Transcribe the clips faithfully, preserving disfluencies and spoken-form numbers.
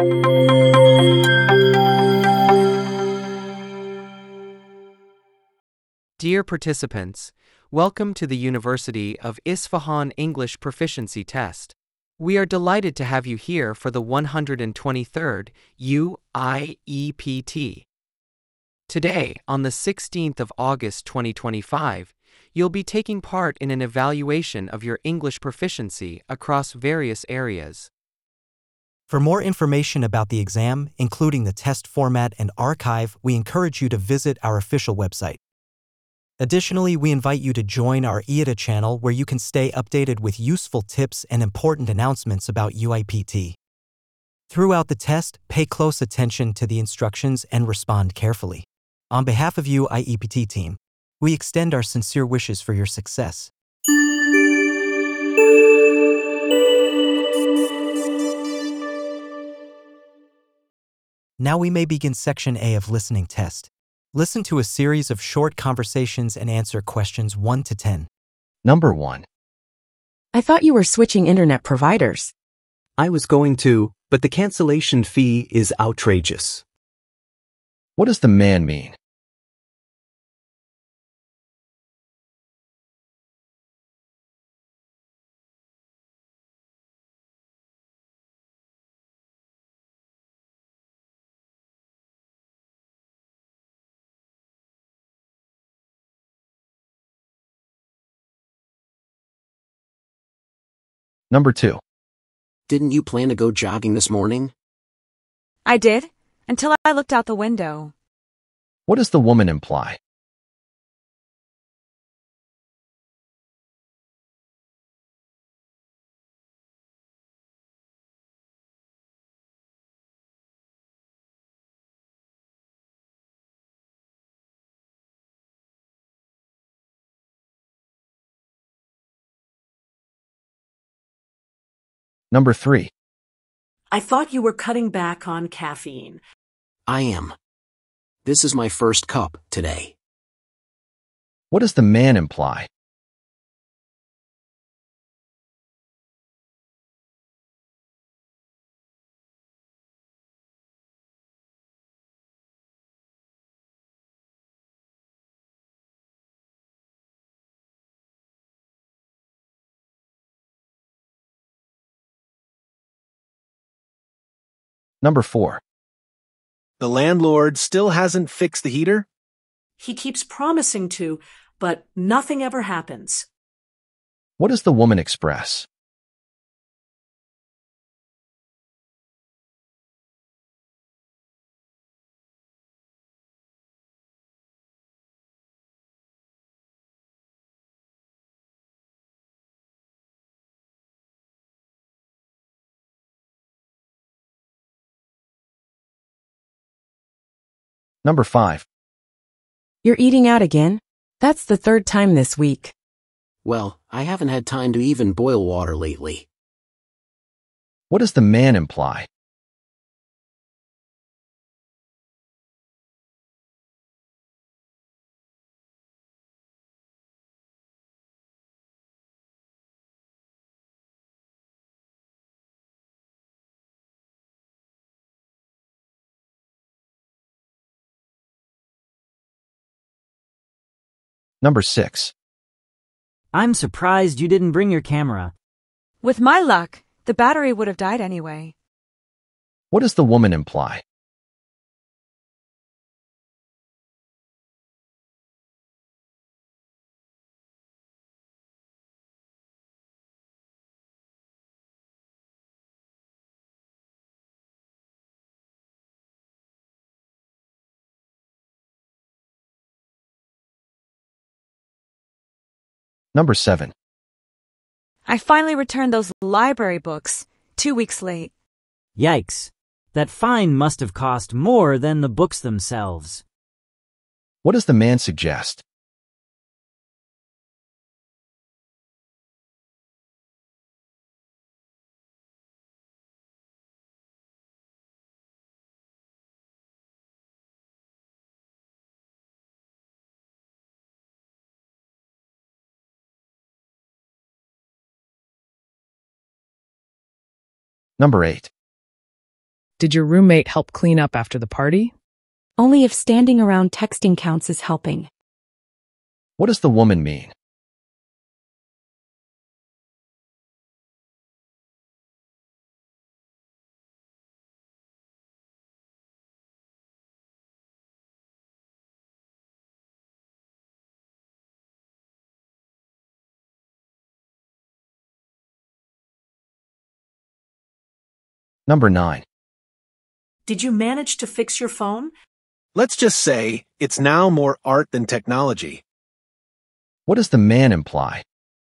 Dear participants, welcome to the University of Isfahan English Proficiency Test. We are delighted to have you here for the one hundred twenty-third U I E P T. Today, on the sixteenth of August twenty twenty-five, you'll be taking part in an evaluation of your English proficiency across various areas. For more information about the exam, including the test format and archive, we encourage you to visit our official website. Additionally, we invite you to join our I A T A channel where you can stay updated with useful tips and important announcements about U I P T. Throughout the test, pay close attention to the instructions and respond carefully. On behalf of U I E P T team, we extend our sincere wishes for your success. Now we may begin Section A of Listening Test. Listen to a series of short conversations and answer questions one to ten. Number one. I thought you were switching internet providers. I was going to, but the cancellation fee is outrageous. What does the man mean? Number two. Didn't you plan to go jogging this morning? I did, until I looked out the window. What does the woman imply? Number three. I thought you were cutting back on caffeine. I am. This is my first cup today. What does the man imply? Number four. The landlord still hasn't fixed the heater? He keeps promising to, but nothing ever happens. What does the woman express? Number five. You're eating out again? That's the third time this week. Well, I haven't had time to even boil water lately. What does the man imply? Number six. I'm surprised you didn't bring your camera. With my luck, the battery would have died anyway. What does the woman imply? Number seven. I finally returned those library books, two weeks late. Yikes. That fine must have cost more than the books themselves. What does the man suggest? Number eight. Did your roommate help clean up after the party? Only if standing around texting counts as helping. What does the woman mean? Number nine. Did you manage to fix your phone? Let's just say it's now more art than technology. What does the man imply?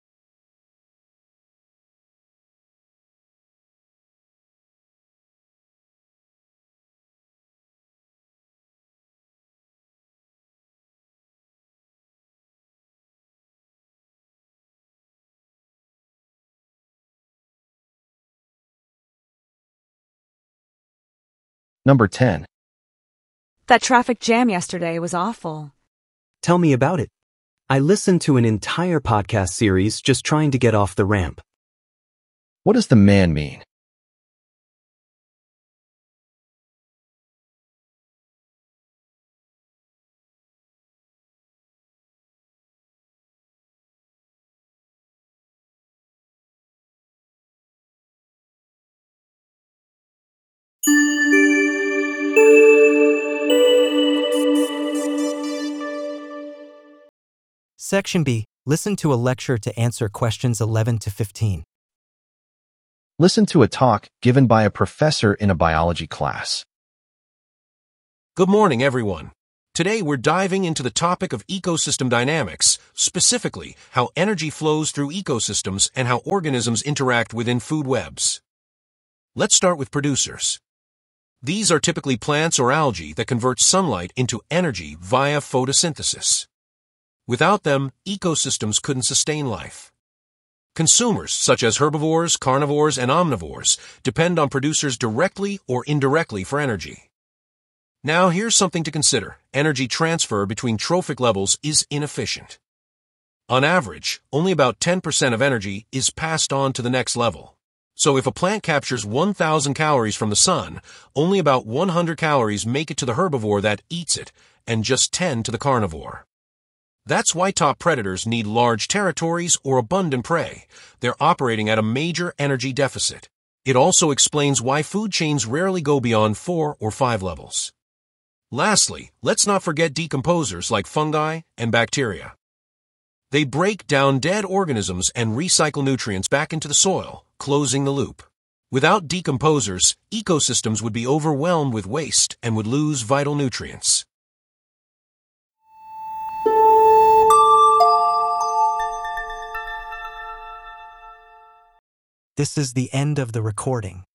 Number ten. That traffic jam yesterday was awful. Tell me about it. I listened to an entire podcast series just trying to get off the ramp. What does the man mean? Section B. Listen to a lecture to answer questions eleven to fifteen. Listen to a talk given by a professor in a biology class. Good morning, everyone. Today we're diving into the topic of ecosystem dynamics, specifically how energy flows through ecosystems and how organisms interact within food webs. Let's start with producers. These are typically plants or algae that convert sunlight into energy via photosynthesis. Without them, ecosystems couldn't sustain life. Consumers, such as herbivores, carnivores, and omnivores, depend on producers directly or indirectly for energy. Now, here's something to consider. Energy transfer between trophic levels is inefficient. On average, only about ten percent of energy is passed on to the next level. So if a plant captures one thousand calories from the sun, only about one hundred calories make it to the herbivore that eats it, and just ten to the carnivore. That's why top predators need large territories or abundant prey. They're operating at a major energy deficit. It also explains why food chains rarely go beyond four or five levels. Lastly, let's not forget decomposers like fungi and bacteria. They break down dead organisms and recycle nutrients back into the soil, closing the loop. Without decomposers, ecosystems would be overwhelmed with waste and would lose vital nutrients. This is the end of the recording.